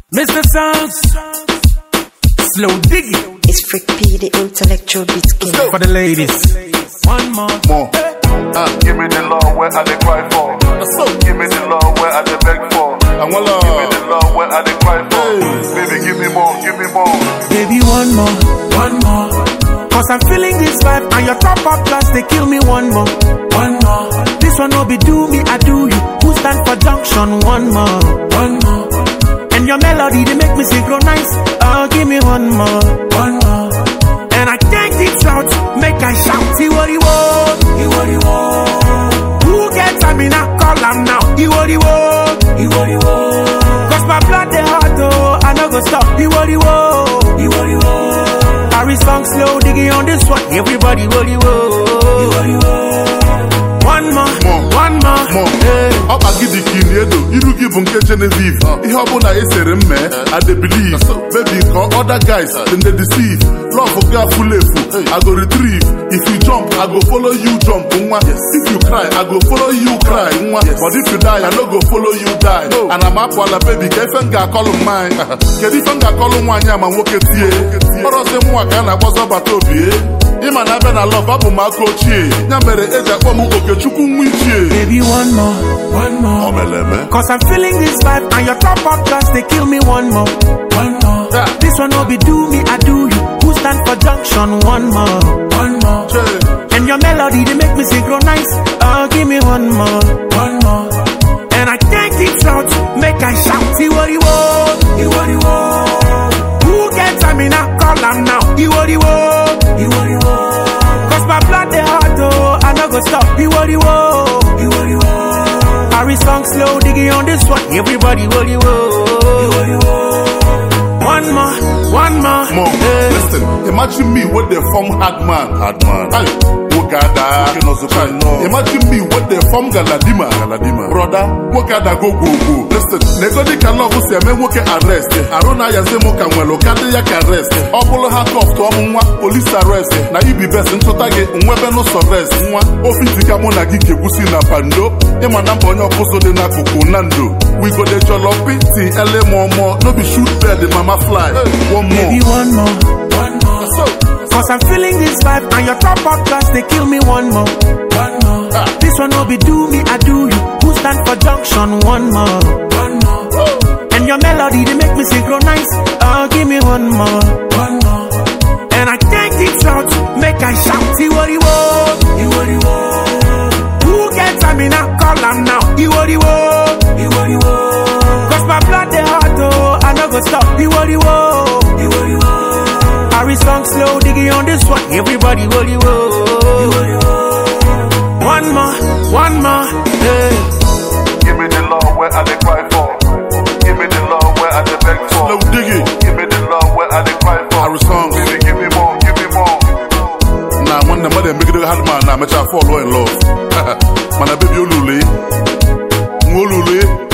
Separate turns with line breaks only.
Mr. Sounds, slow digging.
It's Freak P, the intellectual beat king.
For the ladies, one more.
Give me the love where I dey cry for. Give me the love where I dey beg for. Give me the love where I dey cry for. Baby, give me more, give me more.
Baby, one more. Cause I'm feeling this vibe and your top up class, they kill me one more. This one no be do me, I do you. Who stand for junction? One more. And your melody, they make me synchronize. Oh, give me one more. And I can't keep shout, make I shout. See what he want, Who gets I mean, I call him now. He what he want, Cause my blood they hot, oh, I no go stop. He what he want, Harry song slow, digging on this one. Everybody what he want. One more.
Up I give the king edo, you give unke Genevieve. He hop on a SRM, I they believe. Baby, call other guys, then they deceive. Love for girl full I go retrieve. If you jump, I go follow you jump. If you cry, I go follow you cry. But if you die, I no go follow you die. And I'm up while a baby, get fanga call on mine. Get if fanga call on one yam and walk it here. Or else them one can I was about to be. Iman I been a love abu ma coach ye. Nyambere eja kwa mu oke chuku mwichie.
Baby, one more. Cause I'm feeling this vibe and your top up class, they kill me one more. This one no be do me, I do you. Who stand for junction? One more. And your melody, they make me synchronize. Oh, give me one more. And I can't keep shout, make I shout. See what he want, Who gets I mean, I call him now. He what he want, Cause my blood they hot, oh, I no go stop. He what he want, Harry song slow, digging on this one. Everybody what he want. One more.
Listen, imagine me with the form hard man. Hey, Wokada. Imagine me with the form Galadima. Brother, Wokada go. Listen, negodi can love us, me woke arrest. Arona yazemo can well, Okada ya arrest. Obolo handcuff to amwa, police arrest. Na ibi best in totage, unwebe no arrest. Ofitika mona gike busi na pando. Ema nambo nyo poso de na kukunando. We go de jolopi, ti ele more. No be shoot bird, the mama fly. One more.
Baby, one more. Cause I'm feeling this vibe and your top up class, they kill me one more. This one no be do me, I do you. Who stand for junction? One more. And your melody, they make me synchronize. Oh, give me one more. And I can't keep shout, make I shout. See what he want, Who gets I mean, I call him now. He what he want, Cause my blood they hot, oh, I no go stop. He what he want, Harry song slow, digging on this one. Everybody what he want. One more. Hey.
Give me the love where I dey cry for. Give me the love where I dey beg for. Slow digging. Give me the love where I dey cry for. Harry song, baby, give me more. Nah, when the mother make it hard man, nah, me try fall in love. Man, a baby, Olule.